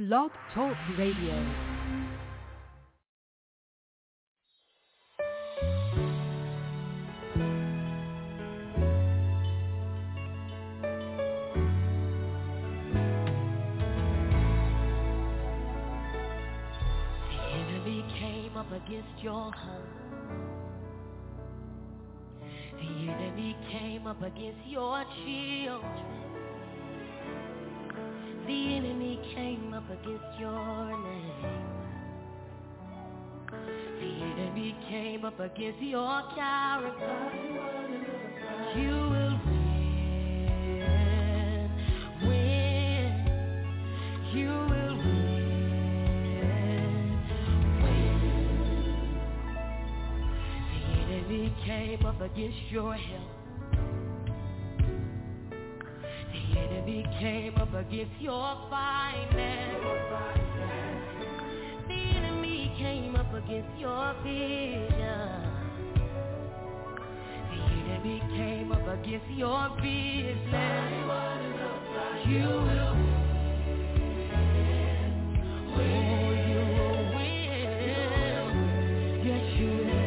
Blog Talk Radio. Against your home. The enemy came up against your children. The enemy came up against your name. The enemy came up against your character. You will win. You will win. He came up against your health. The enemy came up against your finance. The enemy came up against your vision. The enemy came up against your business. You will win. Oh, you will win. Yes, you will.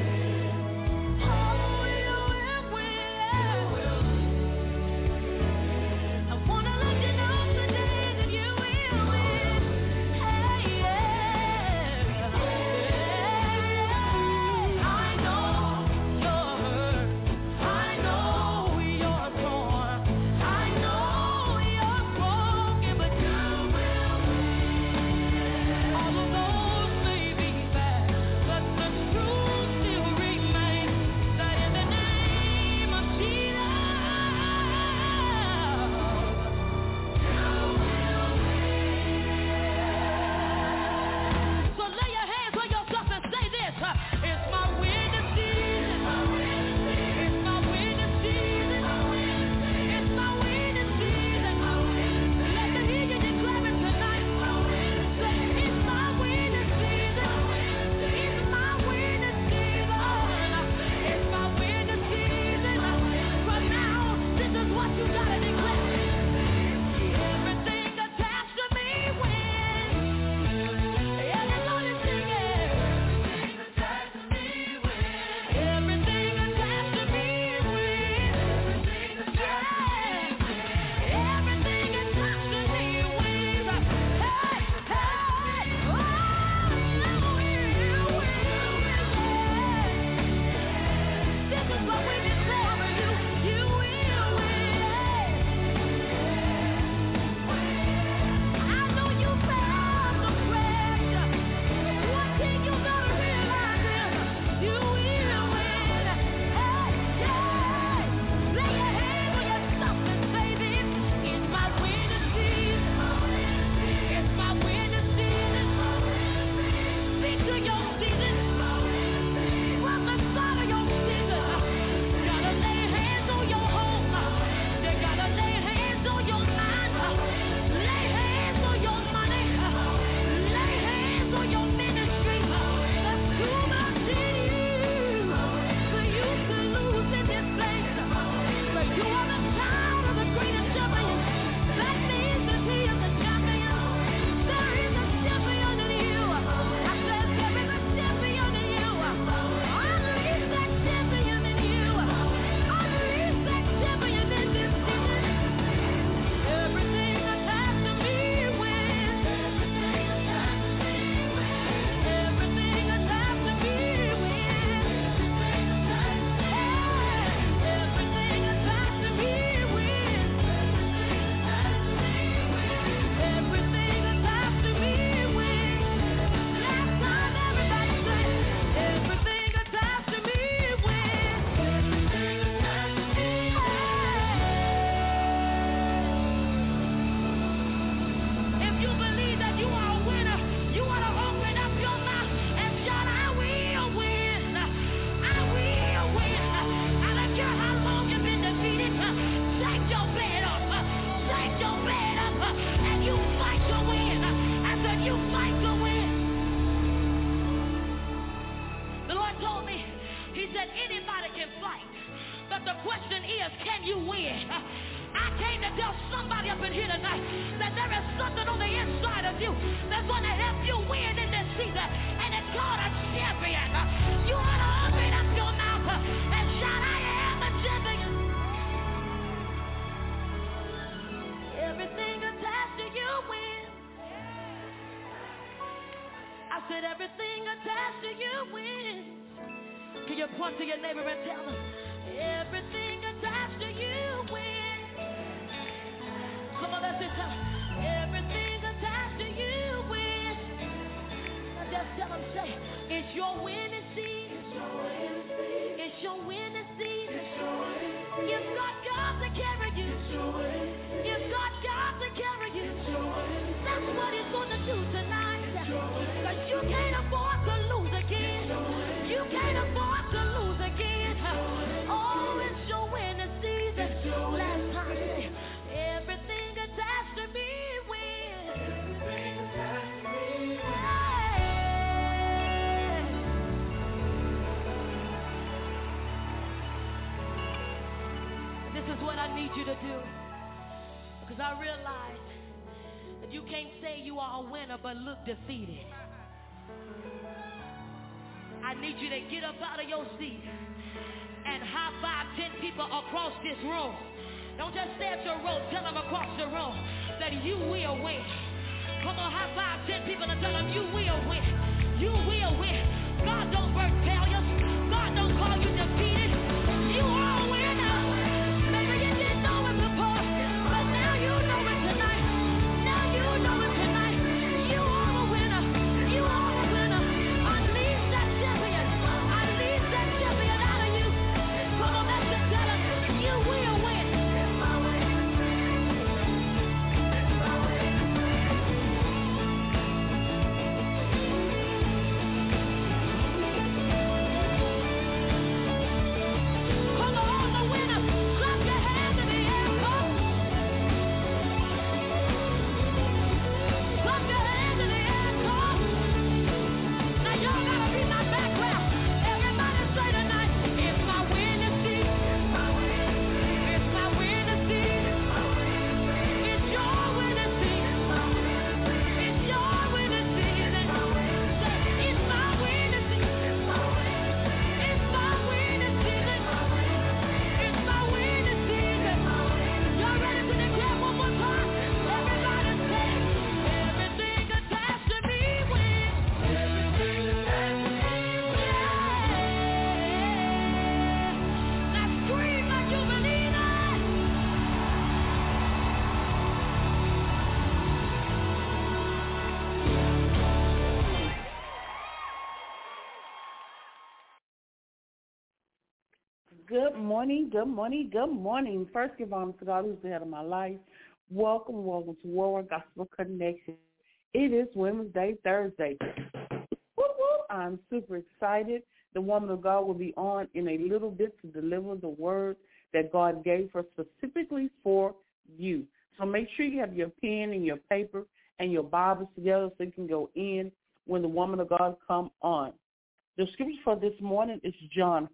you said everything attached to you wins. Can you point to your neighbor and tell them, everything attached to you wins. Come on, let's just tell them, everything attached to you wins. Now just tell them, say, it's your winning season. It's your winning season. You've got God to carry you. You've got God to carry you. That's what He's going to do tonight. Because you can't afford to lose again. You can't afford to lose again. Oh, it's your winning season. Last time, say, everything attached to me wins. Everything attached to me wins. This is what I need you to do. Because I realize that you can't say you are a winner but look defeated. I need you to get up out of your seat and high five 10 people across this room. Don't just stay at your row, tell them across the room that you will win. Come on, high five 10 people and tell them you will win. You will win. God don't birth failures. God don't call you defeated. You are a winner. Maybe you didn't know it before, but now you know it tonight. Now you know it tonight. You are a winner. You are a winner. Unleash that champion. Unleash that champion out of you. Come on, let's just tell him you will win. It's my way. It's my way. Come on, the winner. Clap your hands in the air. Come. Clap your hands in the air. Come. Now y'all gotta be my background. Everybody say tonight, it's my winning season. It's my winning season. It's your winning season. It's your winning season. Say, it's my winning season. It's my winning season. It's my winning season. Y'all ready to declare one more time? Everybody say, everything attached to me wins. Everything attached to me wins. Now scream like you believe it. Good morning, good morning, good morning. First, give honor to God who's the head of my life. Welcome to World Gospel Connection. It is Women's Day Thursday. Woo, woo. I'm super excited. The woman of God will be on in a little bit to deliver the word that God gave her specifically for you. So make sure you have your pen and your paper and your Bibles together so you can go in when the woman of God come on. The scripture for this morning is John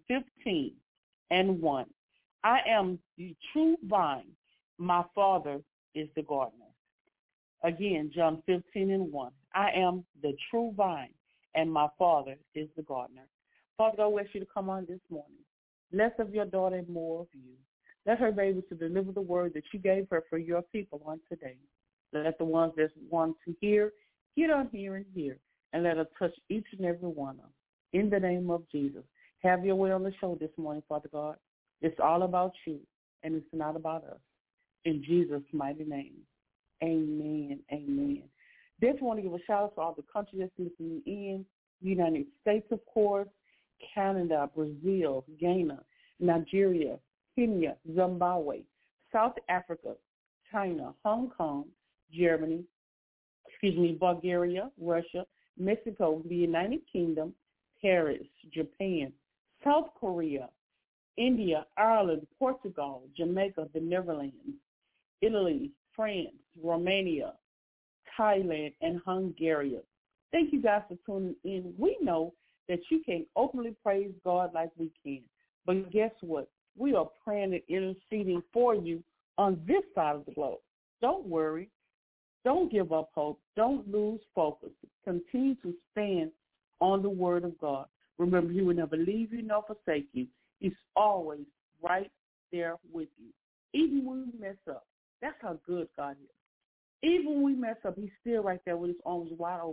15:1. I am the true vine. My Father is the gardener. Again, John 15:1. I am the true vine, and my Father is the gardener. Father God, we ask you to come on this morning. Less of your daughter and more of you. Let her be able to deliver the word that you gave her for your people on today. Let the ones that want to hear, get on here and hear, and let her touch each and every one of them. In the name of Jesus, have your way on the show this morning, Father God. It's all about you, and it's not about us. In Jesus' mighty name, amen, amen. Just want to give a shout-out to all the countries that's listening in, United States, of course, Canada, Brazil, Ghana, Nigeria, Kenya, Zimbabwe, South Africa, China, Hong Kong, Germany, Bulgaria, Russia, Mexico, the United Kingdom, Paris, Japan, South Korea, India, Ireland, Portugal, Jamaica, the Netherlands, Italy, France, Romania, Thailand, and Hungary. Thank you guys for tuning in. We know that you can't openly praise God like we can, but guess what? We are praying and interceding for you on this side of the globe. Don't worry. Don't give up hope. Don't lose focus. Continue to stand on the word of God. Remember, he will never leave you nor forsake you. He's always right there with you. Even when we mess up, that's how good God is. Even when we mess up, he's still right there with his arms wide open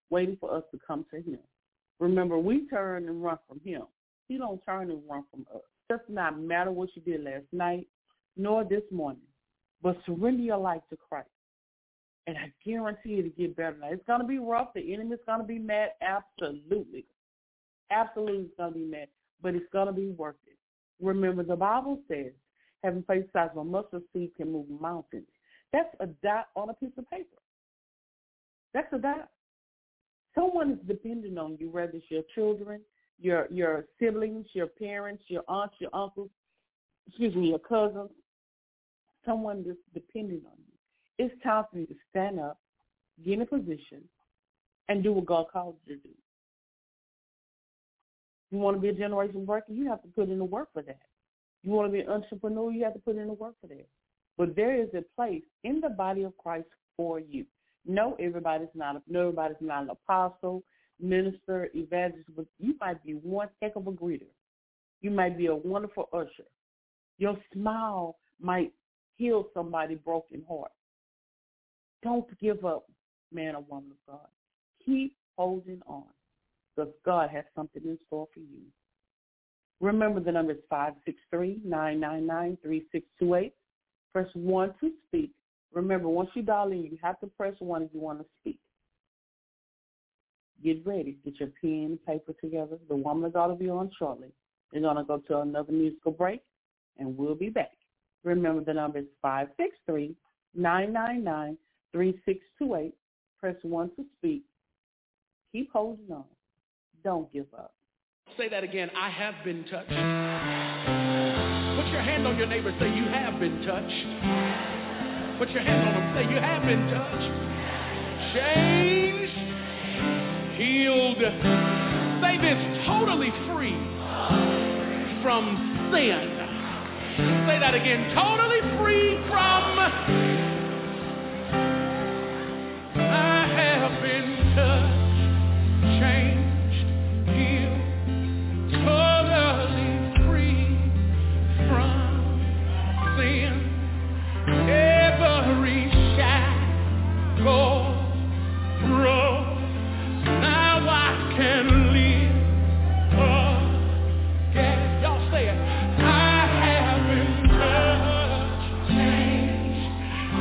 waiting for us to come to him. Remember, we turn and run from him. He don't turn and run from us. It does not matter what you did last night, nor this morning, but surrender your life to Christ. And I guarantee you to get better now. It's going to be rough. The enemy's going to be mad. Absolutely. Absolutely it's going to be mad. But it's going to be worth it. Remember, the Bible says, having faith size of a mustard seed can move mountains. That's a dot on a piece of paper. That's a dot. Someone is dependent on you, whether it's your children, your siblings, your parents, your aunts, your uncles, your cousins. Someone that's dependent on you. It's time for you to stand up, get in a position, and do what God calls you to do. You want to be a generation breaker, you have to put in the work for that. You want to be an entrepreneur, you have to put in the work for that. But there is a place in the body of Christ for you. No, everybody's not an apostle, minister, evangelist, but you might be one heck of a greeter. You might be a wonderful usher. Your smile might heal somebody's broken heart. Don't give up, man or woman of God. Keep holding on, because God has something in store for you. Remember, the number is 563-999-3628. Press 1 to speak. Remember, once you dial in, you have to press 1 if you want to speak. Get ready. Get your pen and paper together. The woman of God will be on shortly. We're going to go to another musical break, and we'll be back. Remember, the number is 563-999-3628. Press 1 to speak. Keep holding on. Don't give up. Say that again. I have been touched. Put your hand on your neighbor. Say, you have been touched. Put your hand on them. Say, you have been touched. Changed. Healed. Say this, totally free from sin. Say that again. Totally free from. I have been touched. Changed. Healed. Totally free from sin. Every shackle broke. Now I can live again. Y'all say it. I have been touched, changed,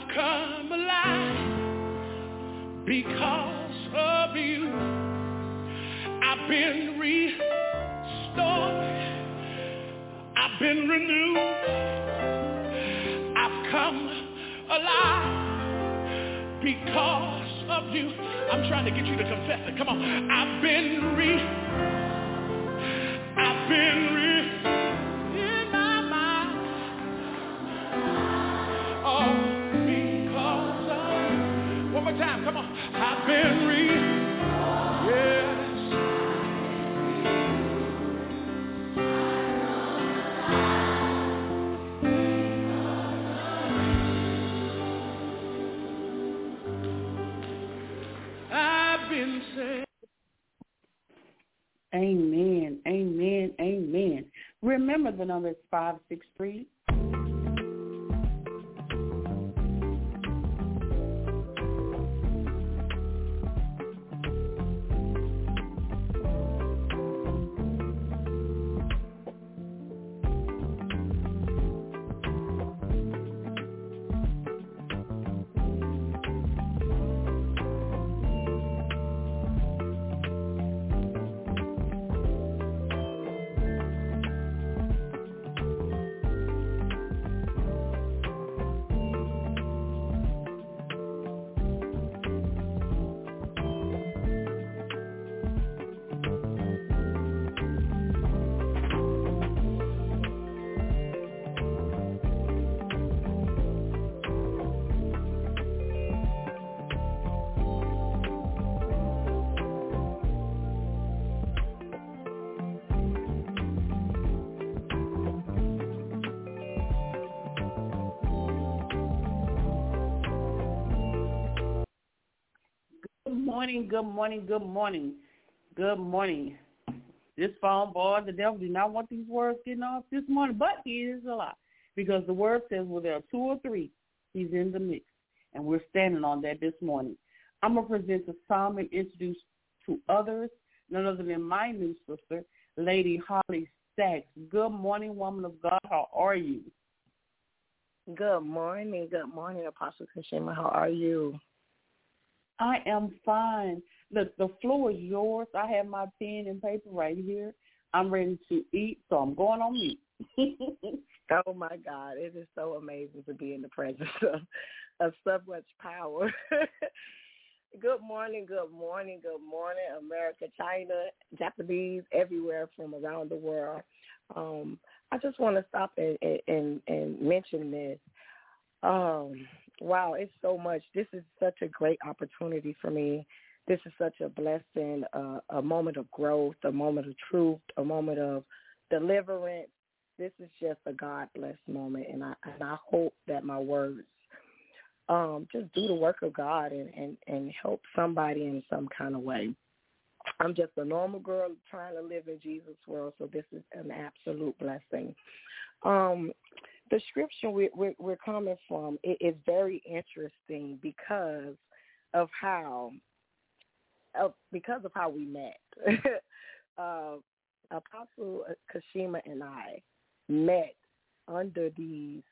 I've come alive because of you. I've been restored. I've been renewed. I've come alive because of you. I'm trying to get you to confess it. Come on. I've been in my mind. Oh, because of you. One more time. Come on. I've been yes. I've been saved. Amen, amen, amen. Remember the number is 563. Good morning. This phone, boy, the devil do not want these words getting off this morning, but he is a lie. Because the word says, well, there are two or three, he's in the mix. And we're standing on that this morning. I'm going to present the psalm and introduce to others, none other than my new sister, Lady Holly Sachs. Good morning, woman of God. How are you? Good morning, Apostle Kashima. How are you? I am fine. Look, the floor is yours. I have my pen and paper right here. I'm ready to eat, so I'm going on mute. Oh, my God. It is so amazing to be in the presence of so much power. Good morning, America, China, Japanese, everywhere from around the world. I just want to stop and mention this. Wow, it's so much. This is such a great opportunity for me. This is such a blessing, a moment of growth, a moment of truth, a moment of deliverance. This is just a God-blessed moment, and I hope that my words just do the work of God and help somebody in some kind of way. I'm just a normal girl trying to live in Jesus' world, so this is an absolute blessing. The scripture we're coming from is very interesting because of how we met. Apostle Kashima and I met under these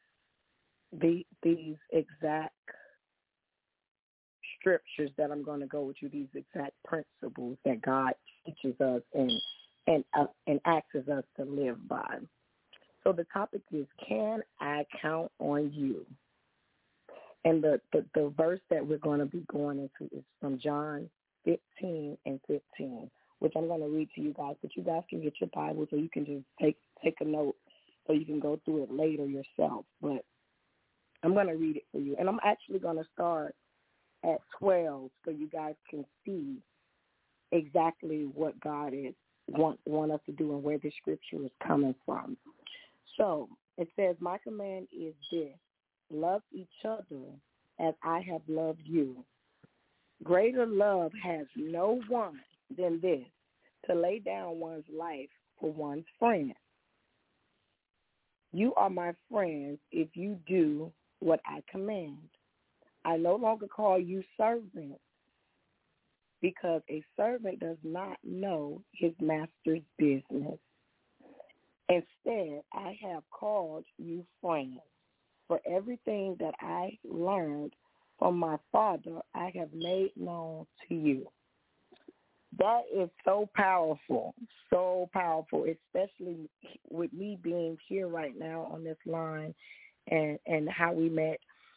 exact scriptures that I'm going to go with you, these exact principles that God teaches us and asks us to live by. So the topic is, can I count on you? And the verse that we're going to be going into is from John 15 and 15, which I'm going to read to you guys, but you guys can get your Bibles or you can just take a note so you can go through it later yourself. But I'm going to read it for you. And I'm actually going to start at 12 so you guys can see exactly what God is want us to do and where the scripture is coming from. So it says, my command is this: love each other as I have loved you. Greater love has no one than this, to lay down one's life for one's friend. You are my friends if you do what I command. I no longer call you servants, because a servant does not know his master's business. Instead, I have called you friends. For everything that I learned from my Father, I have made known to you. That is so powerful, especially with me being here right now on this line and how we met.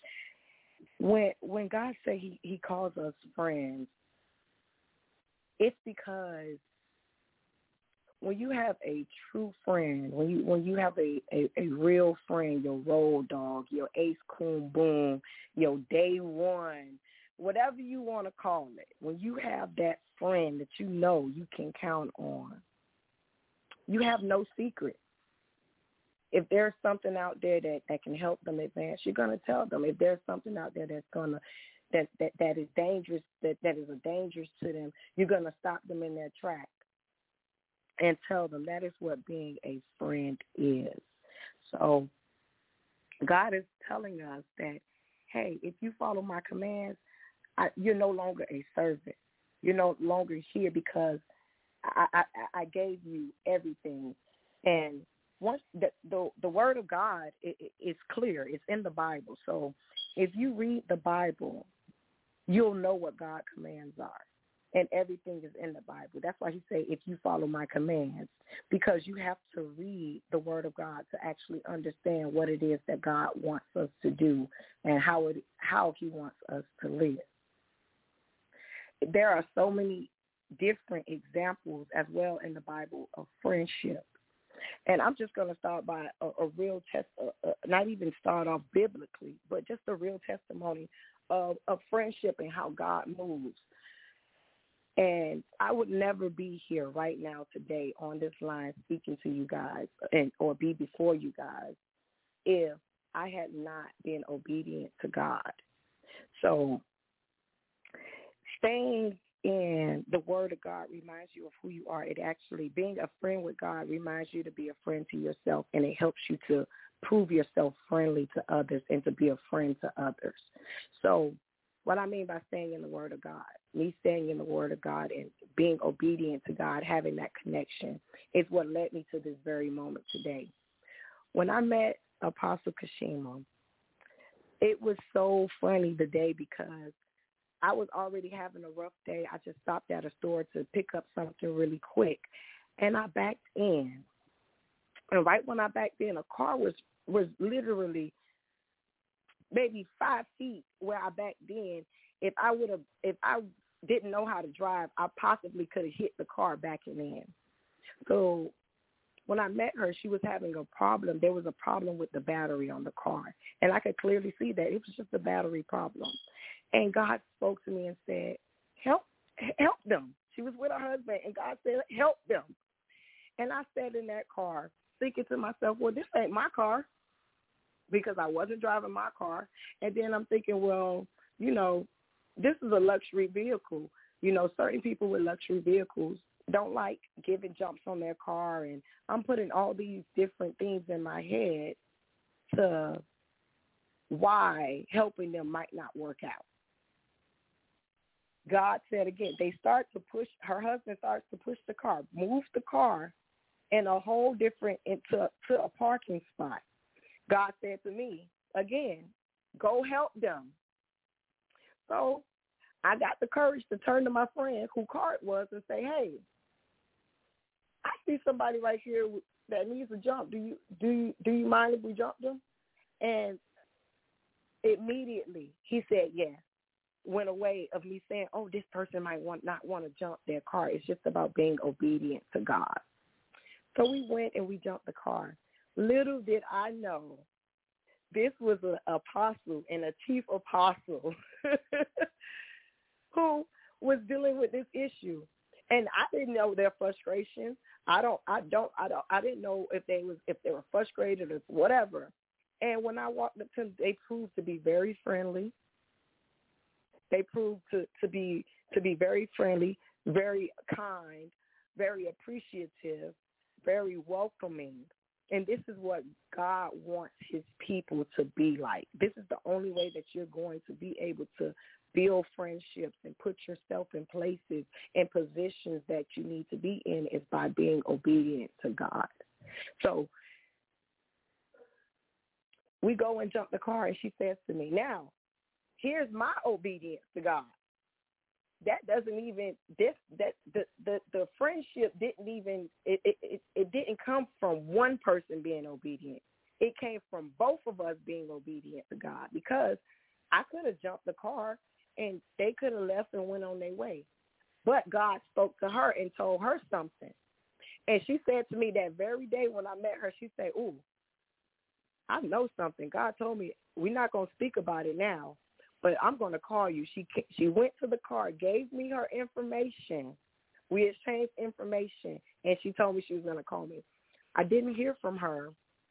When God said he calls us friends, it's because when you have a true friend, when you have a real friend, your road dog, your ace coon boom, your day one, whatever you want to call it, when you have that friend that you know you can count on, you have no secret. If there's something out there that can help them advance, you're going to tell them. If there's something out there that's going to that is dangerous, that is a danger to them, you're going to stop them in their track and tell them. That is what being a friend is. So God is telling us that, hey, if you follow my commands, you're no longer a servant. You're no longer here because I gave you everything. And once the word of God is clear. It's in the Bible. So if you read the Bible, you'll know what God's commands are. And everything is in the Bible. That's why he say, if you follow my commands, because you have to read the word of God to actually understand what it is that God wants us to do and how he wants us to live. There are so many different examples as well in the Bible of friendship. And I'm just going to start by a real not even start off biblically, but just a real testimony of friendship and how God moves. And I would never be here right now today on this line speaking to you guys or be before you guys if I had not been obedient to God. So staying in the word of God reminds you of who you are. It actually, being a friend with God reminds you to be a friend to yourself, and it helps you to prove yourself friendly to others and to be a friend to others. So what I mean by staying in the word of God, me staying in the word of God and being obedient to God, having that connection, is what led me to this very moment today. When I met Apostle Kashima, it was so funny the day because I was already having a rough day. I just stopped at a store to pick up something really quick, and I backed in. And right when I backed in, a car was literally maybe 5 feet where I backed in. If I didn't know how to drive, I possibly could have hit the car backing in. So when I met her, she was having a problem. There was a problem with the battery on the car, and I could clearly see that it was just a battery problem. And God spoke to me and said, help them. She was with her husband, and God said, help them. And I sat in that car thinking to myself, well, this ain't my car, because I wasn't driving my car. And then I'm thinking, well, this is a luxury vehicle. Certain people with luxury vehicles don't like giving jumps on their car. And I'm putting all these different things in my head to why helping them might not work out. God said again, her husband starts to push the car, moves the car in a whole different, to a parking spot. God said to me, again, go help them. So I got the courage to turn to my friend whose car it was and say, hey, I see somebody right here that needs a jump. Do you mind if we jump them? And immediately he said yes. Went away of me saying, oh, this person might not want to jump their car. It's just about being obedient to God. So we went and we jumped the car. Little did I know, this was an apostle and a chief apostle who was dealing with this issue. And I didn't know their frustration. I didn't know if they were frustrated or whatever. And when I walked up to them, they proved to be very friendly. They proved to be very friendly, very kind, very appreciative, very welcoming. And this is what God wants his people to be like. This is the only way that you're going to be able to build friendships and put yourself in places and positions that you need to be in, is by being obedient to God. So we go and jump the car, and she says to me, now, here's my obedience to God. That doesn't even the friendship didn't even it didn't come from one person being obedient. It came from both of us being obedient to God, because I could have jumped the car and they could have left and went on their way. But God spoke to her and told her something. And she said to me that very day when I met her, she said, ooh, I know something. God told me we're not going to speak about it now, but I'm going to call you. She went to the car, gave me her information. We exchanged information, and she told me she was going to call me. I didn't hear from her.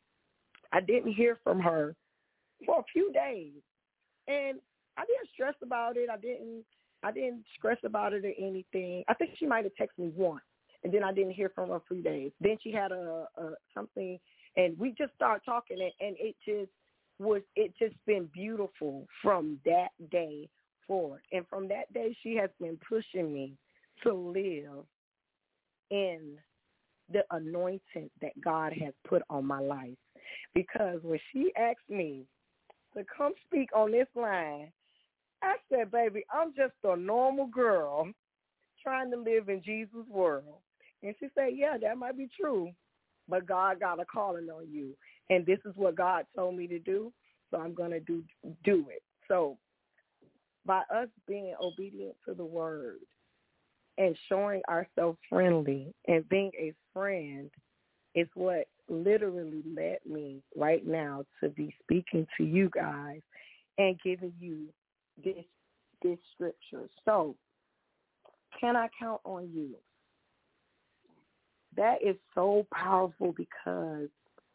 For a few days. And I didn't stress about it. I didn't stress about it or anything. I think she might have texted me once, and then I didn't hear from her for a few days. Then she had a something, and we just started talking, and it just been beautiful from that day forward. And from that day, she has been pushing me to live in the anointing that God has put on my life. Because when she asked me to come speak on this line, I said, baby, I'm just a normal girl trying to live in Jesus' world. And she said, yeah, that might be true, but God got a calling on you. And this is what God told me to do, so I'm going to do it. So by us being obedient to the word and showing ourselves friendly and being a friend is what literally led me right now to be speaking to you guys and giving you this scripture. So, can I count on you? That is so powerful, because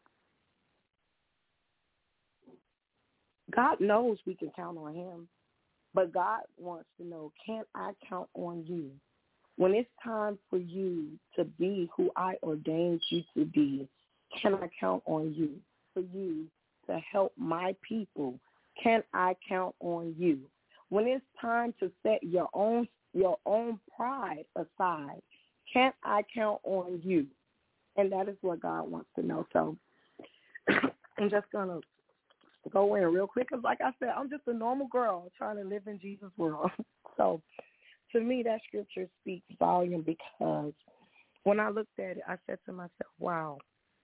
God knows we can count on him, but God wants to know, can I count on you? When it's time for you to be who I ordained you to be, can I count on you? For you to help my people, can I count on you? When it's time to set your own pride aside, can I count on you? And that is what God wants to know. So I'm just going to go in real quick, because like I said, I'm just a normal girl trying to live in Jesus' world. So to me, that scripture speaks volume, because when I looked at it, I said to myself, wow,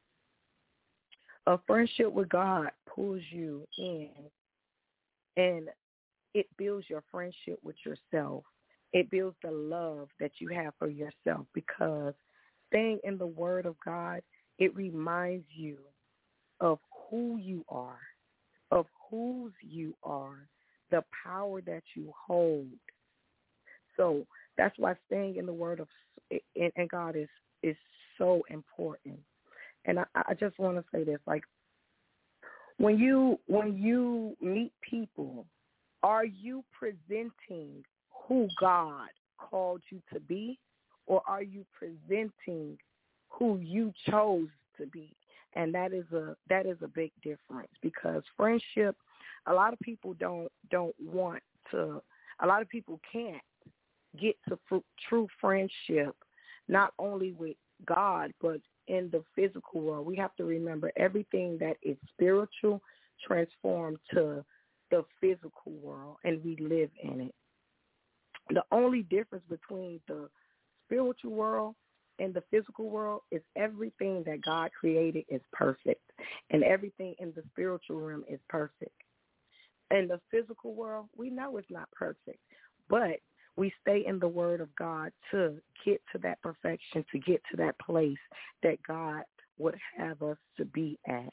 a friendship with God pulls you in, and it builds your friendship with yourself. It builds the love that you have for yourself, because staying in the Word of God, it reminds you of who you are, of whose you are, the power that you hold. So that's why staying in the Word of and God is so important. And I just want to say this, like, when you meet people, are you presenting who God called you to be, or are you presenting who you chose to be? And that is a big difference, because friendship, a lot of people don't want to, a lot of people can't get to true friendship, not only with God, but in the physical world. We have to remember everything that is spiritual transformed to the physical world, and we live in it. The only difference between the spiritual world and the physical world is everything that God created is perfect, and everything in the spiritual realm is perfect. In the physical world, we know it's not perfect, but we stay in the Word of God to get to that perfection, to get to that place that God would have us to be at.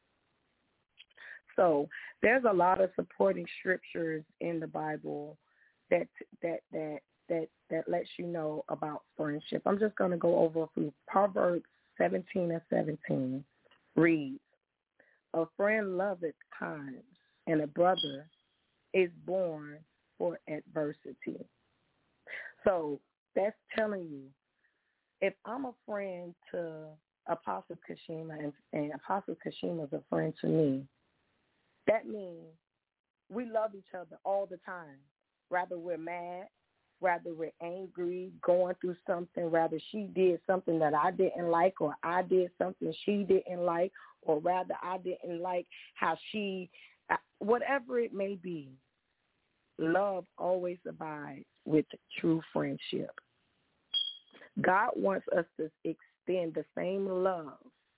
So there's a lot of supporting scriptures in the Bible that lets you know about friendship. I'm just going to go over a few. Proverbs 17:17 reads, "A friend loveth times, and a brother is born for adversity." So that's telling you, if I'm a friend to Apostle Kashima and Apostle Kashima is a friend to me, that means we love each other all the time. Whether we're mad, rather we're angry, going through something, rather she did something that I didn't like, or I did something she didn't like, or rather I didn't like how she, whatever it may be, love always abides with true friendship. God wants us to extend the same love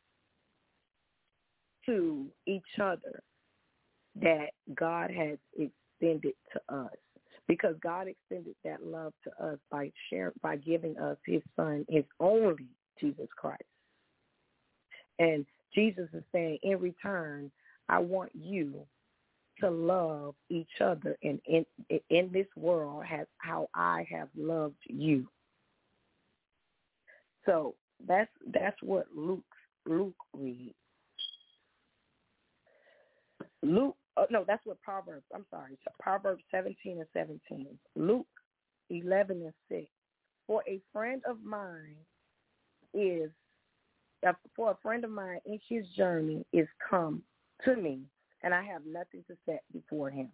to each other that God has extended to us, because God extended that love to us by giving us his son, his only Jesus Christ. And Jesus is saying, in return, I want you to love each other in this world how I have loved you. So that's what Luke reads. That's what Proverbs. I'm sorry, Proverbs 17 and 17. Luke 11 and 6. For a friend of mine in his journey is come to me, and I have nothing to set before him.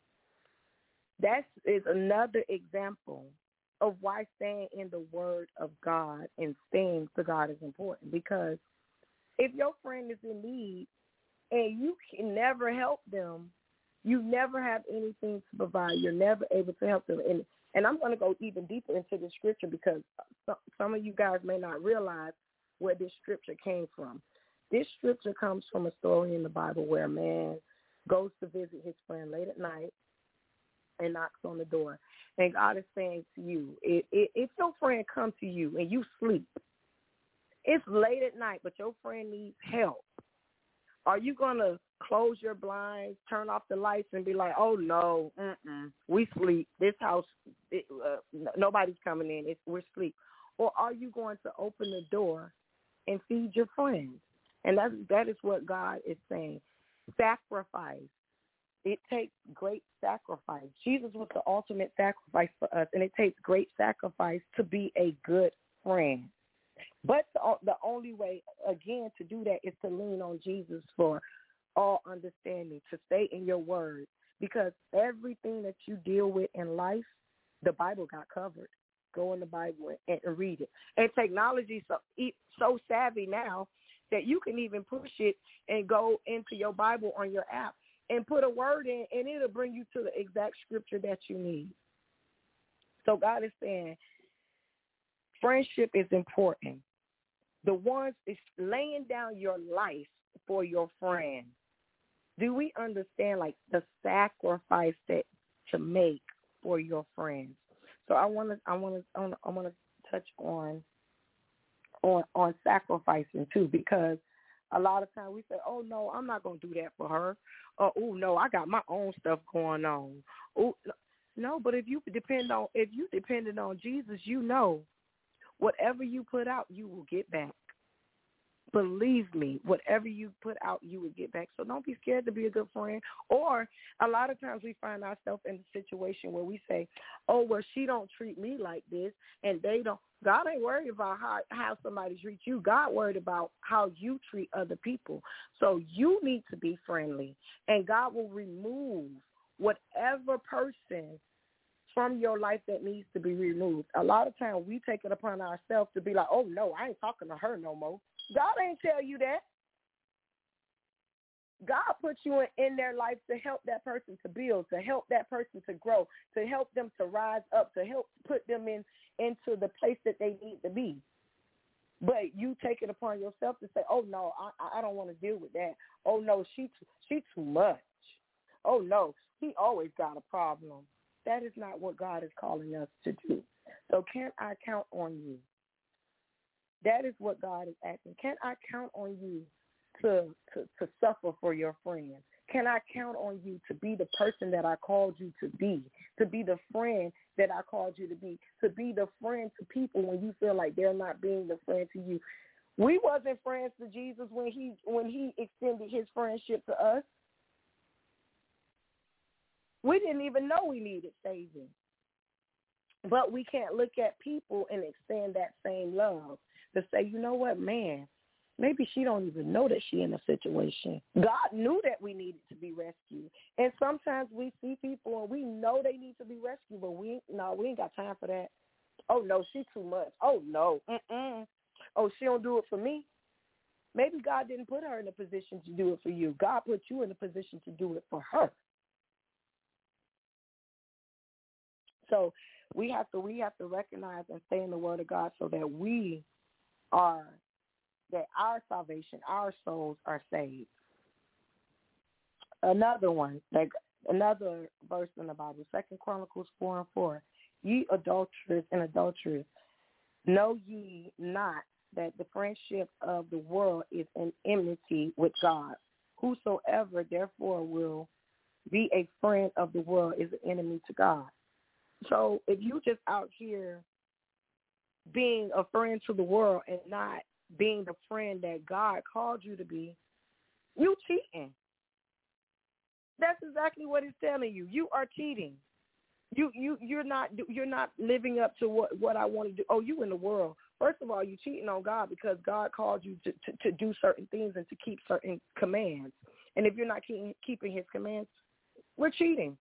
That is another example of why staying in the Word of God and staying to God is important. Because if your friend is in need and you can never help them, you never have anything to provide. You're never able to help them. And I'm going to go even deeper into the scripture, because some of you guys may not realize where this scripture came from. This scripture comes from a story in the Bible where a man goes to visit his friend late at night and knocks on the door. And God is saying to you, if your friend comes to you and you sleep, it's late at night, but your friend needs help, are you going to close your blinds, turn off the lights, and be like, oh, no, we sleep. This house, nobody's coming in. We're asleep. Or are you going to open the door and feed your friends? And that is what God is saying. Sacrifice. It takes great sacrifice. Jesus was the ultimate sacrifice for us, and it takes great sacrifice to be a good friend. But the only way, again, to do that is to lean on Jesus for all understanding, to stay in your word, because everything that you deal with in life, the Bible got covered. Go in the Bible and read it. And technology is so savvy now that you can even push it and go into your Bible on your app and put a word in, and it'll bring you to the exact scripture that you need. So God is saying friendship is important. The ones is laying down your life for your friend. Do we understand, like, the sacrifice that to make for your friends? So I want to touch on sacrificing too, because a lot of times we say, oh no, I'm not going to do that for her. Or, oh no, I got my own stuff going on. Oh no, but if you depended on Jesus, you know, whatever you put out, you will get back. Believe me, whatever you put out, you will get back. So don't be scared to be a good friend. Or a lot of times we find ourselves in a situation where we say, oh, well, she don't treat me like this, and they don't. God ain't worried about how somebody treats you. God worried about how you treat other people. So you need to be friendly, and God will remove whatever person from your life that needs to be removed. A lot of times we take it upon ourselves to be like, oh, no, I ain't talking to her no more. God ain't tell you that. God puts you in their life to help that person to build, to help that person to grow, to help them to rise up, to help put them into the place that they need to be. But you take it upon yourself to say, oh, no, I don't want to deal with that. Oh, no, she too much. Oh, no, he always got a problem. That is not what God is calling us to do. So can I count on you? That is what God is asking. Can I count on you to suffer for your friends? Can I count on you to be the person that I called you to be the friend that I called you to be the friend to people when you feel like they're not being the friend to you? We wasn't friends to Jesus when he extended his friendship to us. We didn't even know we needed saving. But we can't look at people and extend that same love to say, you know what, man, maybe she don't even know that she in a situation. God knew that we needed to be rescued. And sometimes we see people and we know they need to be rescued, but we ain't got time for that. Oh, no, she too much. Oh, no. Oh, she don't do it for me. Maybe God didn't put her in a position to do it for you. God put you in a position to do it for her. So we have to recognize and stay in the Word of God so that that our salvation, our souls are saved. Another verse in the Bible, 2 Chronicles 4:4. Ye adulterers and adulteresses, know ye not that the friendship of the world is an enmity with God? Whosoever therefore will be a friend of the world is an enemy to God. So if you just out here being a friend to the world and not being the friend that God called you to be, you cheating. That's exactly what it's telling you. You are cheating. You're not living up to what I want to do. Oh, you in the world. First of all, you cheating on God because God called you to do certain things and to keep certain commands. And if you're not keeping his commands, we're cheating.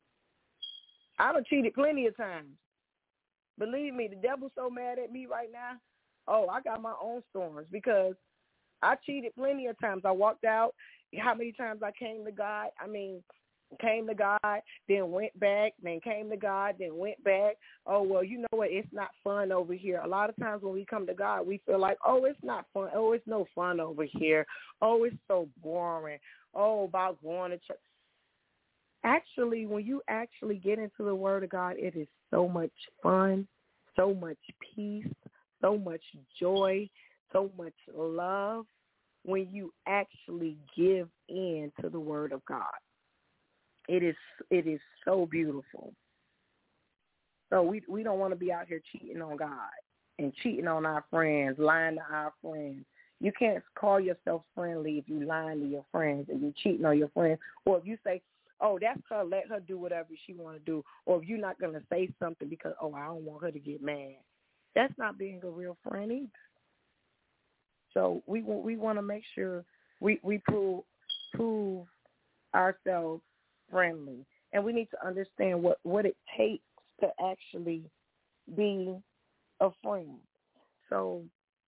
I done cheated plenty of times. Believe me, the devil's so mad at me right now. Oh, I got my own storms because I cheated plenty of times. I walked out. How many times I came to God? Came to God, then went back, then came to God, then went back. Oh, well, you know what? It's not fun over here. A lot of times when we come to God, we feel like, oh, it's not fun. Oh, it's no fun over here. Oh, it's so boring. Oh, about going to church. Actually, when you actually get into the Word of God, it is so much fun, so much peace, so much joy, so much love when you actually give in to the Word of God. It is so beautiful. So we don't want to be out here cheating on God and cheating on our friends, lying to our friends. You can't call yourself friendly if you lying to your friends and you cheating on your friends, or if you say, oh, that's her, let her do whatever she want to do. Or if you're not going to say something because, oh, I don't want her to get mad. That's not being a real friend either. So we want to make sure we prove ourselves friendly. And we need to understand what it takes to actually be a friend. So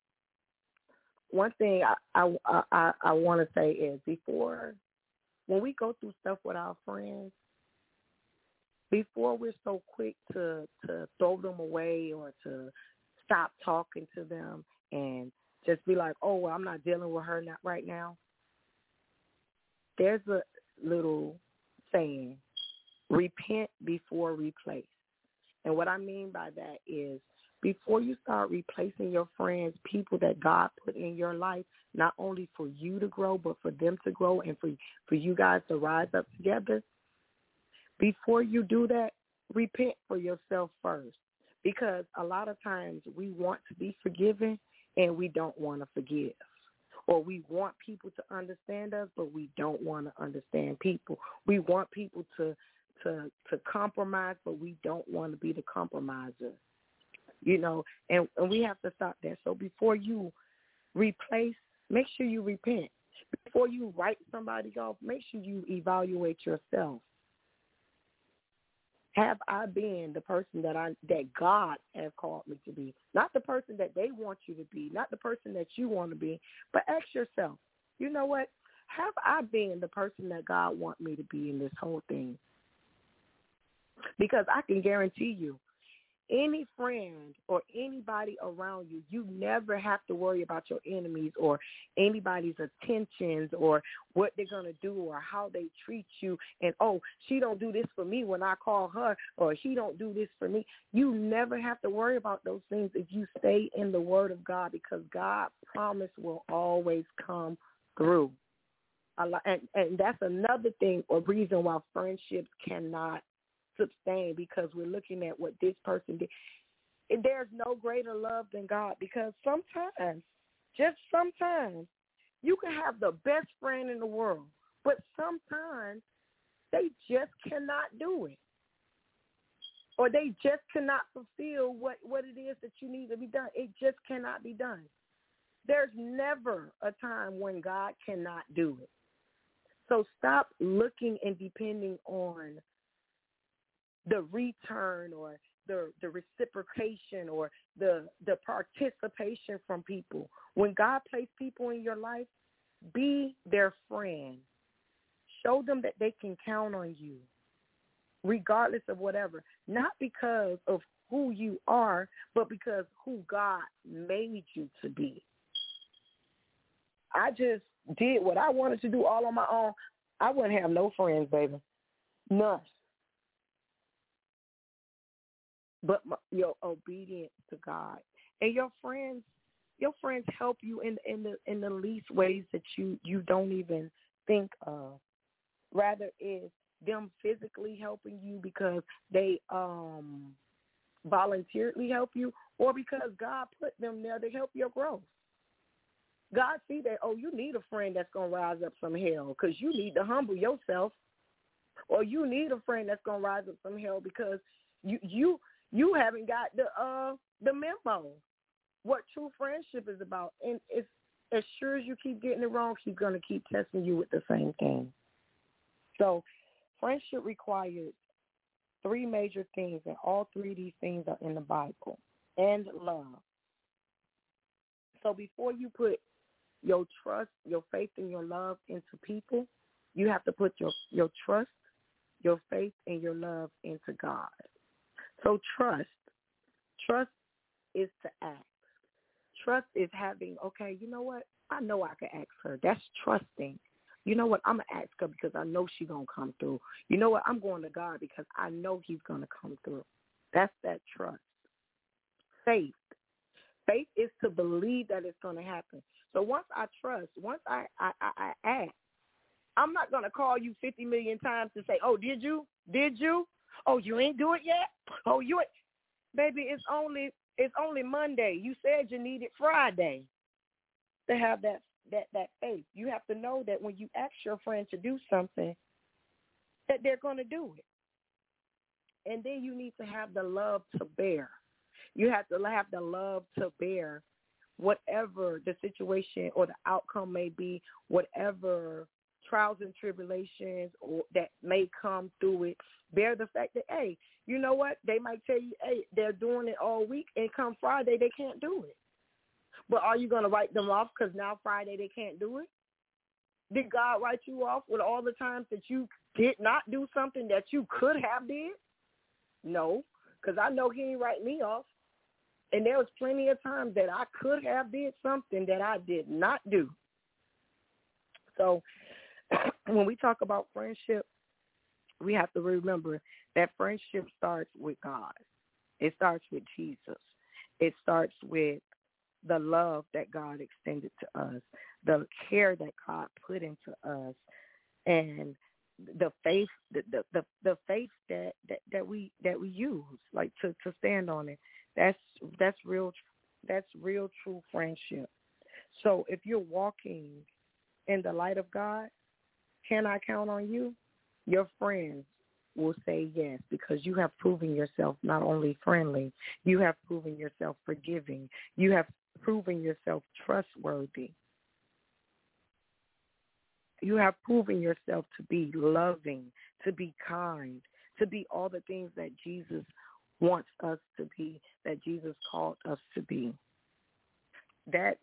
one thing I want to say is when we go through stuff with our friends, before we're so quick to throw them away or to stop talking to them and just be like, oh, well, I'm not dealing with her right now, there's a little saying, repent before replace. And what I mean by that is before you start replacing your friends, people that God put in your life, not only for you to grow, but for them to grow and for you guys to rise up together, before you do that, repent for yourself first. Because a lot of times we want to be forgiven and we don't want to forgive. Or we want people to understand us, but we don't want to understand people. We want people to compromise, but we don't want to be the compromiser. You know, and we have to stop that. So before you replace, make sure you repent. Before you write somebody off, make sure you evaluate yourself. Have I been the person that God has called me to be? Not the person that they want you to be, not the person that you want to be, but ask yourself, you know what? Have I been the person that God wants me to be in this whole thing? Because I can guarantee you, any friend or anybody around you, you never have to worry about your enemies or anybody's attentions or what they're going to do or how they treat you. And, oh, she don't do this for me when I call her, or he don't do this for me. You never have to worry about those things if you stay in the Word of God, because God's promise will always come through. And that's another thing or reason why friendships cannot sustain, because we're looking at what this person did. There's no greater love than God, because sometimes, just sometimes, you can have the best friend in the world, but sometimes they just cannot do it, or they just cannot fulfill what it is that you need to be done. It just cannot be done. There's never a time when God cannot do it. So stop looking and depending on the return or the reciprocation or the participation from people. When God placed people in your life, be their friend. Show them that they can count on you, regardless of whatever. Not because of who you are, but because who God made you to be. I just did what I wanted to do all on my own. I wouldn't have no friends, baby. None. But you're obedient to God. And your friends help you in the least ways that you don't even think of. Rather it's them physically helping you because they voluntarily help you, or because God put them there to help your growth. God see that, you need a friend that's going to rise up from hell because you need to humble yourself, or you need a friend that's going to rise up from hell because you haven't got the memo, what true friendship is about. And it's, as sure as you keep getting it wrong, He's going to keep testing you with the same thing. So friendship requires three major things, and all three of these things are in the Bible, and love. So before you put your trust, your faith, and your love into people, you have to put your trust, your faith, and your love into God. So trust is to ask. Trust is having, okay, you know what? I know I can ask her. That's trusting. You know what? I'm going to ask her because I know she's going to come through. You know what? I'm going to God because I know He's going to come through. That's that trust. Faith. Faith is to believe that it's going to happen. So once I trust, once I ask, I'm not going to call you 50 million times to say, oh, did you? Did you? Oh, you ain't do it yet? Oh, you ain't. Baby, it's only Monday. You said you needed Friday to have that faith. You have to know that when you ask your friend to do something, that they're going to do it. And then you need to have the love to bear. You have to have the love to bear whatever the situation or the outcome may be, whatever trials and tribulations or that may come through it. Bear the fact that, hey, you know what? They might tell you, hey, they're doing it all week, and come Friday they can't do it. But are you going to write them off because now Friday they can't do it? Did God write you off with all the times that you did not do something that you could have did? No, because I know He ain't write me off. And there was plenty of times that I could have did something that I did not do. So when we talk about friendship, we have to remember that friendship starts with God. It starts with Jesus. It starts with the love that God extended to us, the care that God put into us, and the faith, the faith that we use, like to stand on it. That's real true friendship. So if you're walking in the light of God, can I count on you? Your friends will say yes, because you have proven yourself not only friendly, you have proven yourself forgiving, you have proven yourself trustworthy. You have proven yourself to be loving, to be kind, to be all the things that Jesus wants us to be, that Jesus called us to be. That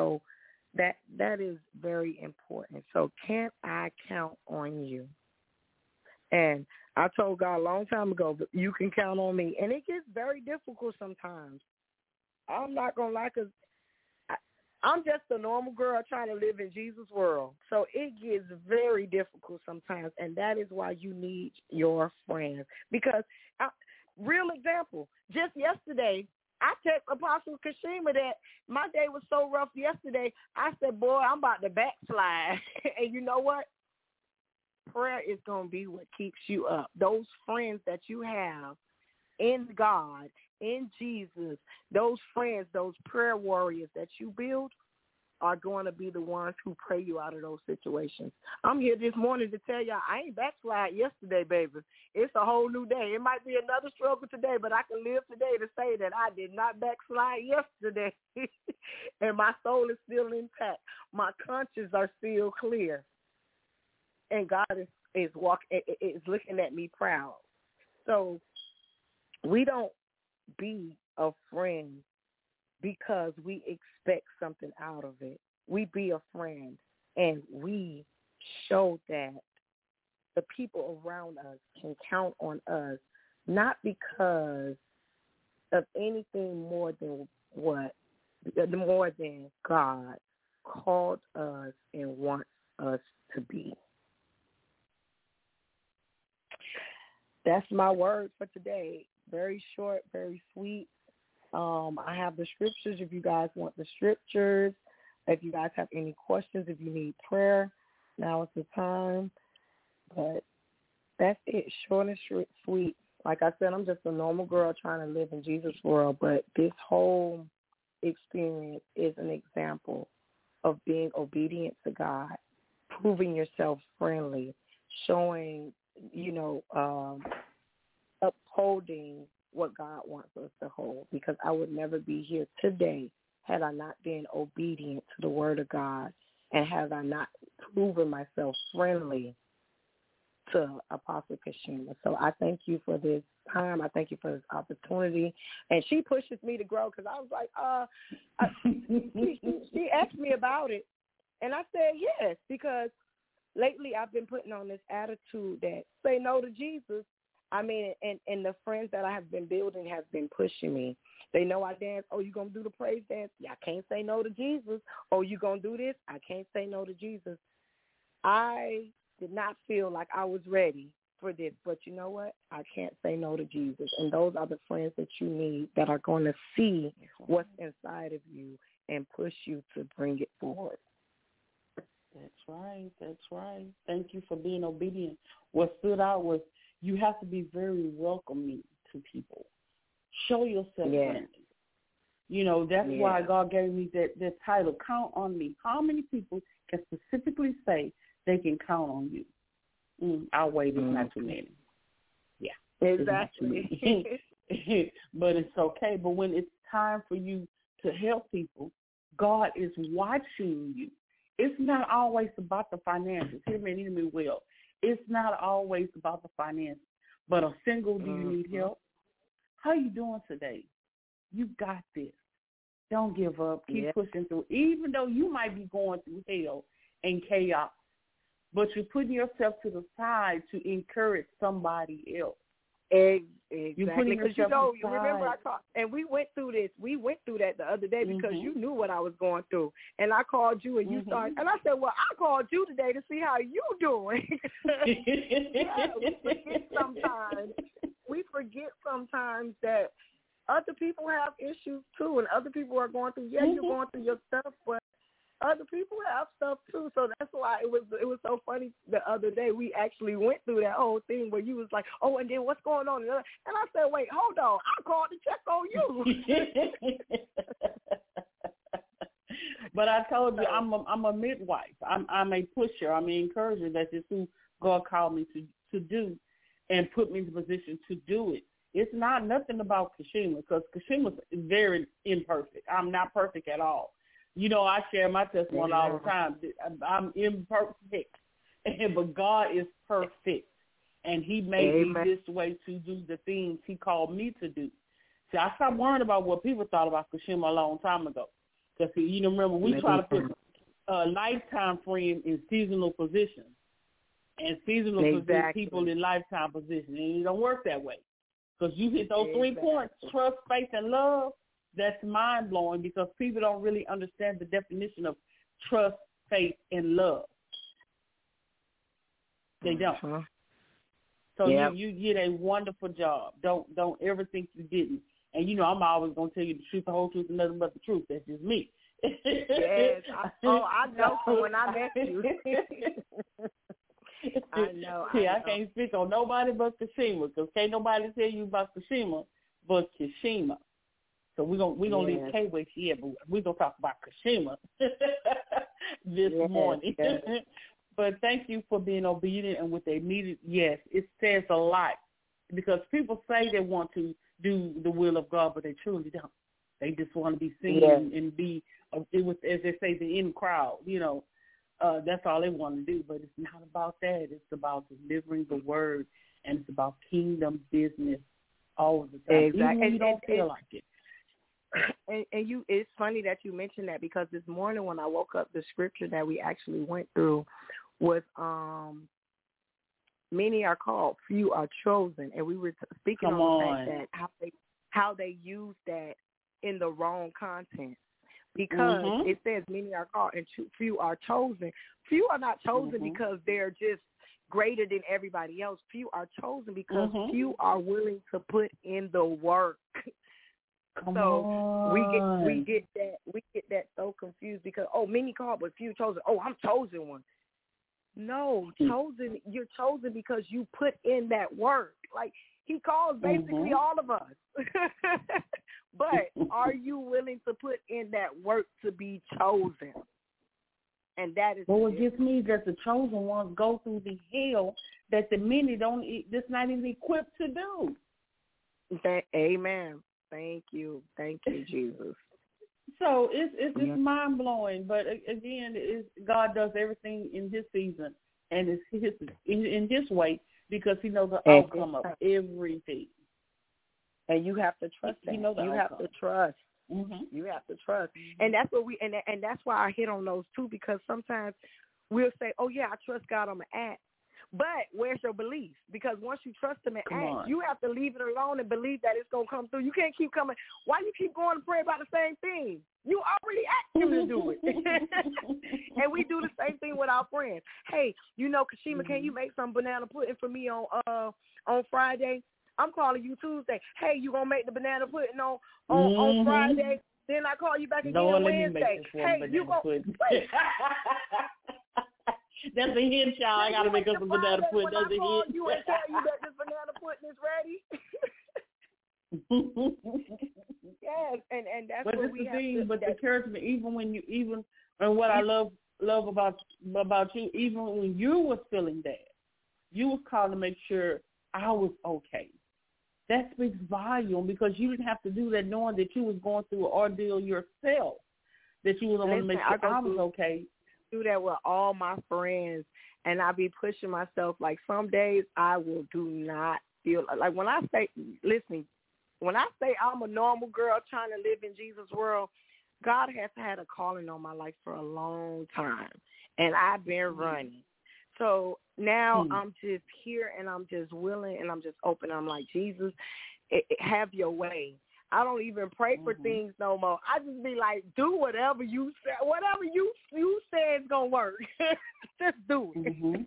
is very important. So can I count on you? And I told God a long time ago, but you can count on me. And it gets very difficult sometimes. I'm not going to lie, because I'm just a normal girl trying to live in Jesus' world. So it gets very difficult sometimes, and that is why you need your friends. Because, real example, just yesterday, I texted Apostle Kashima that my day was so rough yesterday. I said, boy, I'm about to backslide. And you know what? Prayer is going to be what keeps you up. Those friends that you have in God, in Jesus, those friends, those prayer warriors that you build are going to be the ones who pray you out of those situations. I'm here this morning to tell y'all I ain't backslide yesterday, baby. It's a whole new day. It might be another struggle today, but I can live today to say that I did not backslide yesterday. And my soul is still intact. My conscience are still clear. And God is looking at me proud. So we don't be a friend because we expect something out of it. We be a friend, and we show that the people around us can count on us, not because of anything more than God called us and wants us to be. That's my word for today. Very short, very sweet. I have the scriptures if you guys want the scriptures. If you guys have any questions, if you need prayer, now is the time. But that's it, short and sweet. Like I said, I'm just a normal girl trying to live in Jesus' world, but this whole experience is an example of being obedient to God, proving yourself friendly, showing, upholding what God wants us to hold, because I would never be here today had I not been obedient to the word of God and had I not proven myself friendly to Apostle Kashima. So I thank you for this time. I thank you for this opportunity. And she pushes me to grow because I was like, she asked me about it. And I said yes, because lately I've been putting on this attitude that say no to Jesus. I mean, and the friends that I have been building have been pushing me. They know I dance. Oh, you going to do the praise dance? Yeah, I can't say no to Jesus. Oh, you going to do this? I can't say no to Jesus. I did not feel like I was ready for this. But you know what? I can't say no to Jesus. And those are the friends that you need that are going to see what's inside of you and push you to bring it forward. That's right. That's right. Thank you for being obedient. What stood out was you have to be very welcoming to people. Show yourself friendly. That's why God gave me that title, Count on Me. How many people can specifically say they can count on you? Our wait is not too many. Yeah. Exactly. But it's okay. But when it's time for you to help people, God is watching you. It's not always about the finances. Hear me well. It's not always about the finances. But a single, do you need help? How you doing today? You got this. Don't give up. Keep pushing through. Even though you might be going through hell and chaos, but you're putting yourself to the side to encourage somebody else. Exactly. Because you remember I talked, and we went through this. We went through that the other day because you knew what I was going through, and I called you, and you started. And I said, "Well, I called you today to see how you doing." We forget sometimes that other people have issues too, and other people are going through. Yeah, you're going through your stuff, but other people have stuff too. So that's why it was so funny the other day. We actually went through that whole thing where you was like, "Oh, and then what's going on?" And I said, "Wait, hold on. I called to check on you." But I told you, I'm a midwife. I'm a pusher. I'm an encourager. That's just who God called me to do, and put me in the position to do it. It's not nothing about Kashima, because Kashima's very imperfect. I'm not perfect at all. I share my testimony all the time. I'm imperfect, but God is perfect, and He made me this way to do the things He called me to do. See, I stopped worrying about what people thought about Kashima a long time ago. Because, remember, we try to put a lifetime friend in seasonal positions, and seasonal position people in lifetime positions, and it don't work that way. Because you hit those 3 points, trust, faith, and love. That's mind-blowing, because people don't really understand the definition of trust, faith, and love. They don't. So you did a wonderful job. Don't ever think you didn't. And, I'm always going to tell you the truth, the whole truth, and nothing but the truth. That's just me. Yes. I know from when I met you. I know. I can't speak on nobody but Kashima, because can't nobody tell you about Kashima but Kashima. So we're gonna leave Kay where she is, but we're gonna talk about Kashima this morning. Yes. But thank you for being obedient and with the immediate yes. It says a lot because people say they want to do the will of God, but they truly don't. They just want to be seen and be. It was, as they say, the in crowd. That's all they want to do. But it's not about that. It's about delivering the word, and it's about kingdom business all the time. Exactly. Even when you don't feel like it. And it's funny that you mentioned that because this morning when I woke up, the scripture that we actually went through was many are called, few are chosen, and we were speaking on the fact that how they use that in the wrong content because it says many are called and few are chosen. Few are not chosen because they're just greater than everybody else. Few are chosen because few are willing to put in the work. So we get that so confused because many called but few chosen. I'm chosen one. No, chosen. You're chosen because you put in that work. Like he calls basically all of us. But are you willing to put in that work to be chosen? And that is what gets me that the chosen ones go through the hell that the many just not even equipped to do. Amen. Thank you, Jesus. So it's just mind blowing, but again, God does everything in His season and it's in His way because He knows the outcome of everything. And you have to trust that. You have to trust. You have to trust, and that's what and that's why I hit on those too because sometimes we'll say, "Oh yeah, I trust God, I'm gonna act." But where's your belief? Because once you trust Him and act, you have to leave it alone and believe that it's going to come through. You can't keep coming. Why you keep going to pray about the same thing? You already asked Him to do it. And we do the same thing with our friends. Hey, Kashima, can you make some banana pudding for me on Friday? I'm calling you Tuesday. Hey, you going to make the banana pudding on Friday? Then I call you back again Wednesday. Hey, you going to... That's a hint, y'all. I got to make up some banana pudding. That's a hint. You and tell you that this banana pudding is ready. Yes, and that's what we have to... But the encouragement, and what I love about you, even when you was feeling bad, you was calling to make sure I was okay. That speaks volume because you didn't have to do that knowing that you was going through an ordeal yourself, that you was going to make sure I was okay. Do that with all my friends, and I be pushing myself. Like some days I will do not feel like when I say I'm a normal girl trying to live in Jesus' world, God has had a calling on my life for a long time, and I've been running. So now I'm just here, and I'm just willing, and I'm just open. I'm like, Jesus, have your way. I don't even pray for things no more. I just be like, do whatever you say. Whatever you say is going to work. Just do it.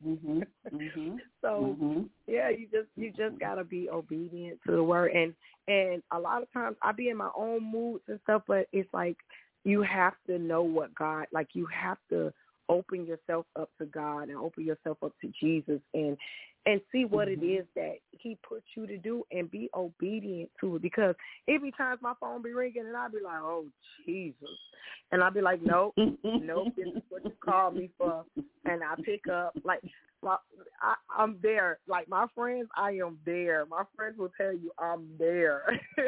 So, yeah, you just got to be obedient to the word. And a lot of times I be in my own moods and stuff, but it's like you have to know what God, like you have to open yourself up to God and open yourself up to Jesus and see what it is that He put you to do and be obedient to it. Because every time my phone be ringing and I be like, oh, Jesus. And I be like, nope, this is what you called me for. And I pick up, like, I'm there. Like, my friends, I am there. My friends will tell you I'm there.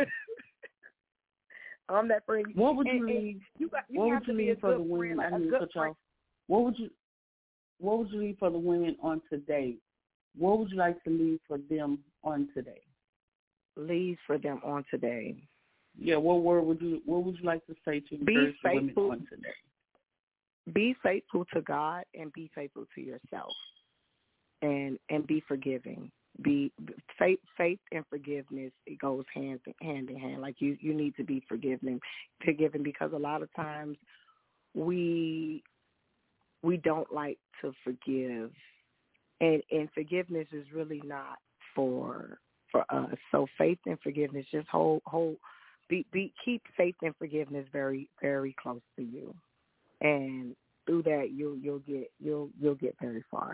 I'm that friend. What would you leave? What would you leave for the women? I need to cut you off. What would you leave for the women on today? What would you like to leave for them on today? Leave for them on today. Yeah, what would you like to say to the women on today? Be faithful to God and be faithful to yourself, and be forgiving. Be faith and forgiveness. It goes hand in hand. Like you need to be forgiving because a lot of times we don't like to forgive. And forgiveness is really not for us. So faith and forgiveness, just keep faith and forgiveness very, very close to you, and through that you'll get very far.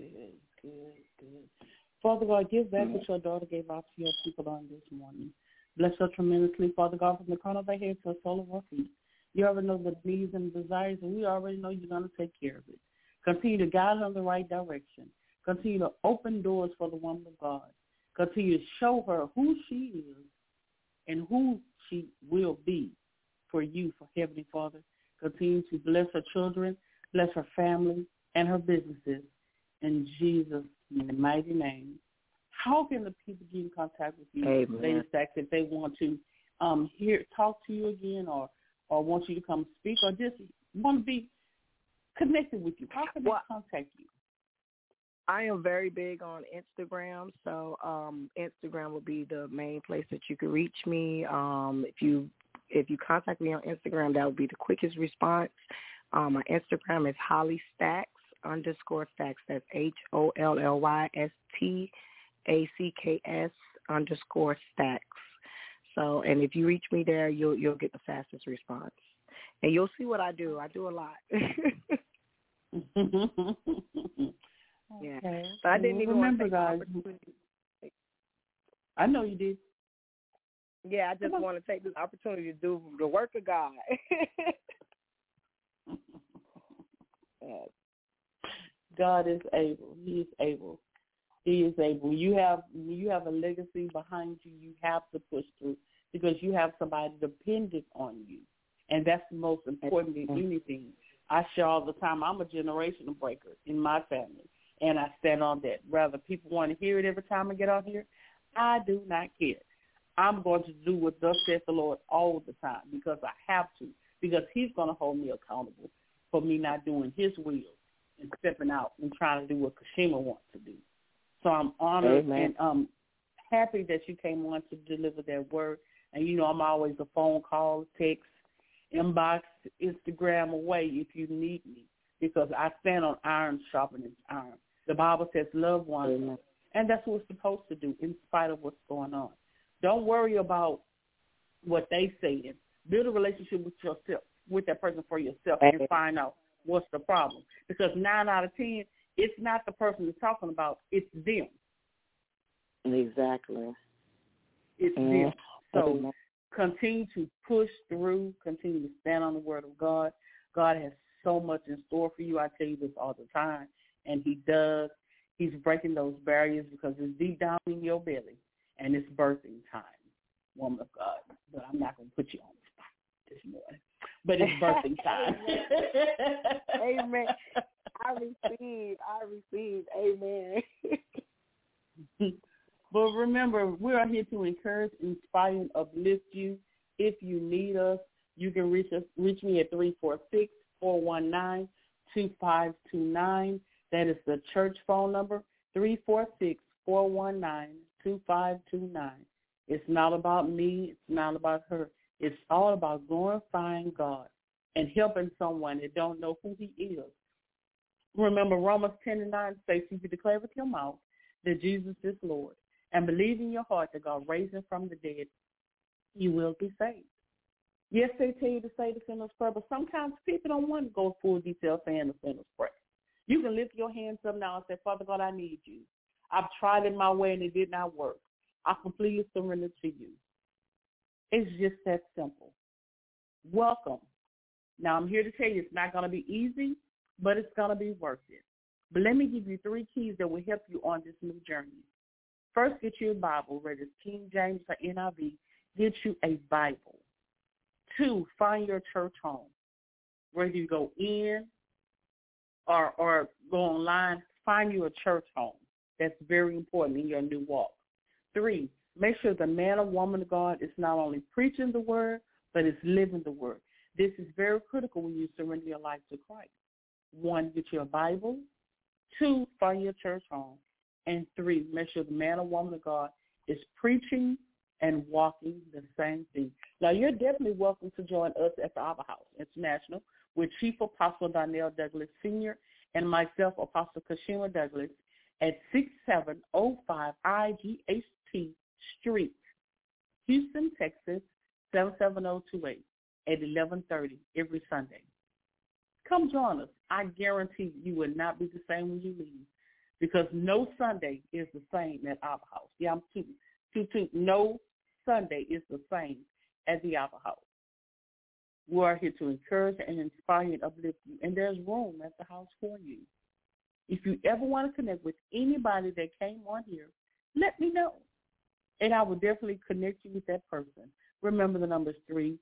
Good. Father God, give back what your daughter gave out to your people on this morning. Bless her tremendously, Father God, from the crown of her head to the sole of her feet. You already know the needs and desires, and we already know you're going to take care of it. Continue to guide her in the right direction. Continue to open doors for the woman of God. Continue to show her who she is and who she will be for you, for Heavenly Father. Continue to bless her children, bless her family, and her businesses. In Jesus' mighty name. How can the people get in contact with you? Amen. If they want to talk to you again or want you to come speak or just want to be connected with you? How can they contact you? I am very big on Instagram, so Instagram will be the main place that you can reach me. If you contact me on Instagram, that would be the quickest response. My Instagram is HollyStacks _Stacks. That's HOLLYSTACKS _Stacks. So, and if you reach me there, you'll get the fastest response, and you'll see what I do. I do a lot. Yeah, but I didn't even remember, want to take guys. I know you did. Yeah, I just want to take this opportunity to do the work of God. God is able. He is able. He is able. You have a legacy behind you. You have to push through because you have somebody dependent on you, and that's the most important than anything. I share all the time. I'm a generational breaker in my family, and I stand on that. Whether people want to hear it every time I get out here, I do not care. I'm going to do what thus saith the Lord all the time because I have to, because he's going to hold me accountable for me not doing his will and stepping out and trying to do what Kashima wants to do. So I'm honored and happy that you came on to deliver that word. And, you know, I'm always a phone call, text, inbox, Instagram away if you need me because I stand on iron sharpening iron. The Bible says love one another, and that's what we're supposed to do in spite of what's going on. Don't worry about what they say. Build a relationship with yourself, with that person for yourself, and find out what's the problem. Because 9 out of 10, it's not the person you're talking about, it's them. Exactly. It's them. So continue to push through, continue to stand on the word of God. God has so much in store for you. I tell you this all the time, and he does. He's breaking those barriers because it's deep down in your belly, and it's birthing time, woman of God. But I'm not going to put you on the spot this morning. But it's birthing time. Amen. I receive. Amen. But remember, we are here to encourage, inspire, and uplift you. If you need us, you can reach me at 346-419-2529. That is the church phone number, 346-419-2529. It's not about me. It's not about her. It's all about glorifying God and helping someone that don't know who he is. Remember, Romans 10:9 states, if you declare with your mouth that Jesus is Lord and believe in your heart that God raised him from the dead, you will be saved. Yes, they tell you to say the sinner's prayer, but sometimes people don't want to go full detail saying the sinner's prayer. You can lift your hands up now and say, Father God, I need you. I've tried it my way and it did not work. I completely surrender to you. It's just that simple. Welcome. Now, I'm here to tell you it's not going to be easy, but it's going to be worth it. But let me give you 3 keys that will help you on this new journey. First, get you a Bible, whether it's King James or NIV. Get you a Bible. 2, find your church home. Whether you go in or go online, find you a church home. That's very important in your new walk. 3, make sure the man or woman of God is not only preaching the word, but is living the word. This is very critical when you surrender your life to Christ. 1, get you a Bible. 2, find your church home. And 3, make sure the man or woman of God is preaching and walking the same thing. Now, you're definitely welcome to join us at the Abba House International with Chief Apostle Donnell Douglas Sr. and myself, Apostle Kashima Douglas, at 6705 IGHT Street, Houston, Texas, 77028 at 11:30 every Sunday. Come join us. I guarantee you will not be the same when you leave because no Sunday is the same at our house. Yeah, I'm tooting. No Sunday is the same at the Opera House. We are here to encourage and inspire and uplift you, and there's room at the house for you. If you ever want to connect with anybody that came on here, let me know, and I will definitely connect you with that person. Remember, the number is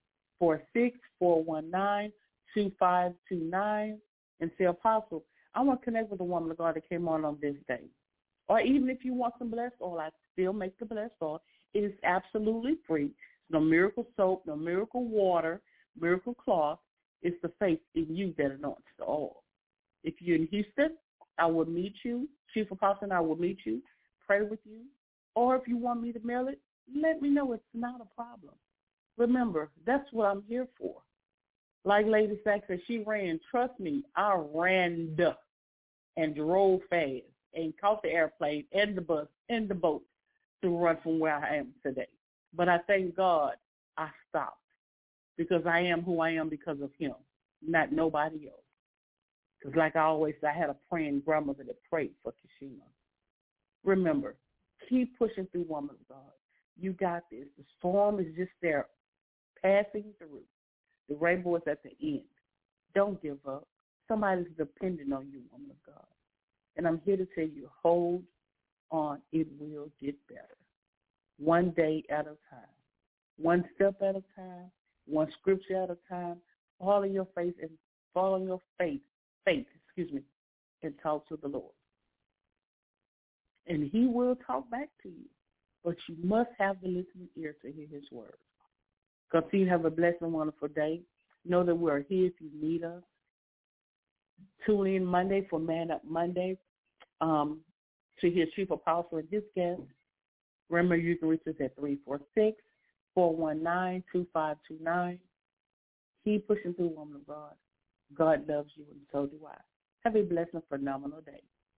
346-419-2529, and say, Apostle, I want to connect with the woman of God that came on this day. Or even if you want some blessed oil, I still make the blessed oil. It is absolutely free. No miracle soap, no miracle water, miracle cloth. It's the faith in you that anoints the oil. If you're in Houston, I will meet you. Chief Apostle and I will meet you, pray with you. Or if you want me to mail it, let me know. It's not a problem. Remember, that's what I'm here for. Like Lady Sack said, she ran. Trust me, I ran and drove fast and caught the airplane and the bus and the boat to run from where I am today. But I thank God I stopped, because I am who I am because of him, not nobody else. Because like I always say, I had a praying grandmother that prayed for Kashima. Remember, keep pushing through, woman of God. You got this. The storm is just there, passing through. The rainbow is at the end. Don't give up. Somebody's depending on you, woman of God. And I'm here to tell you, hold on. It will get better. One day at a time. One step at a time. One scripture at a time. Follow your faith, and talk to the Lord. And he will talk back to you. But you must have the listening ear to hear his word. Continue to have a blessed and wonderful day. Know that we are here if you need us. Tune in Monday for Man Up Monday to hear Chief Apostle and his guests. Remember, you can reach us at 346-419-2529. Keep pushing through, woman of God. God loves you, and so do I. Have a blessed and phenomenal day.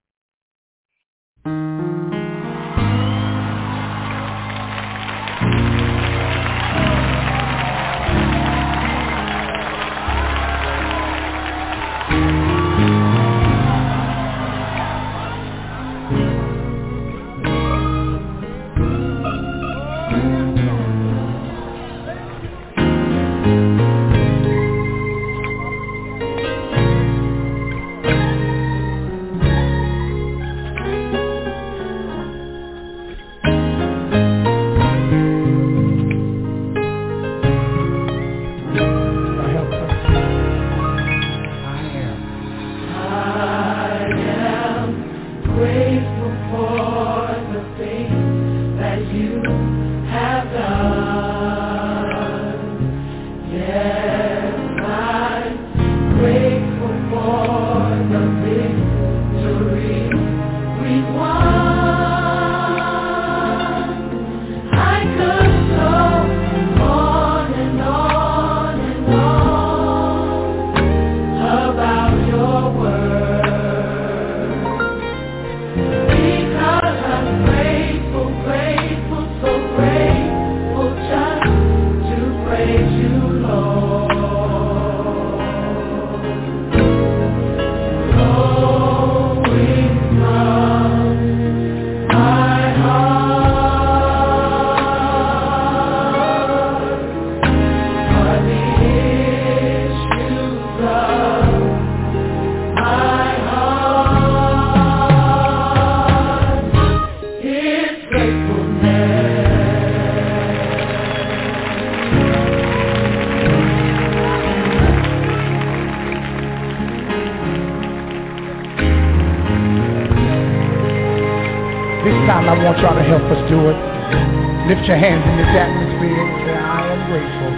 I want y'all to help us do it. Lift your hands in this atmosphere and say, I am grateful.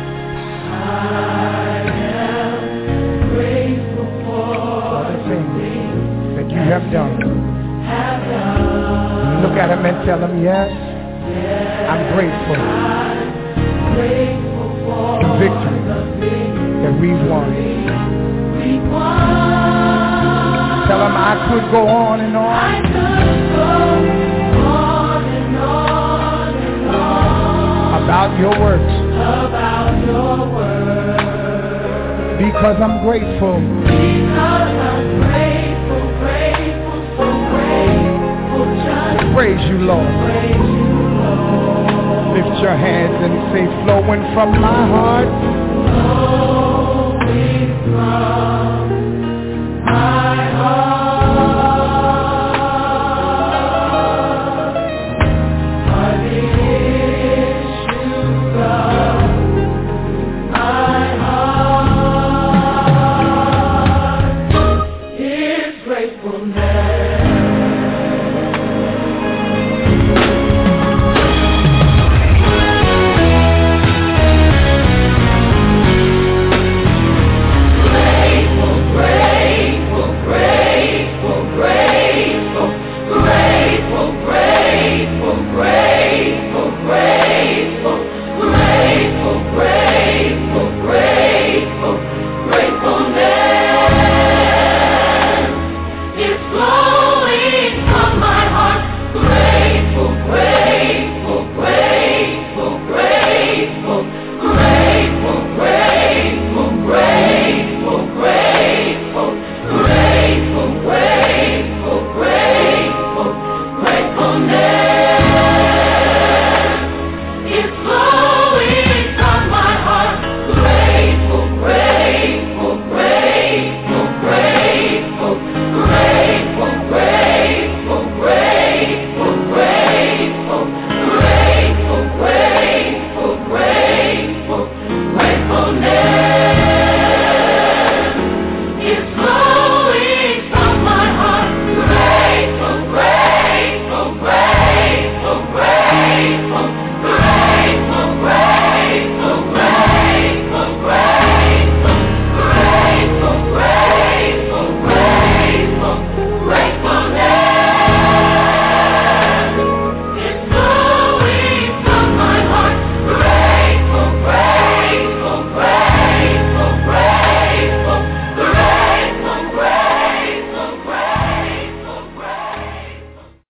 I am grateful for the things that you have done. Look at him and tell him, yes, I'm grateful for the victory that we've won. Tell him I could go on and on. About your works. Because I'm grateful. Praise you, Lord. Lift your hands and say, flowing from my heart. Flowing from my heart.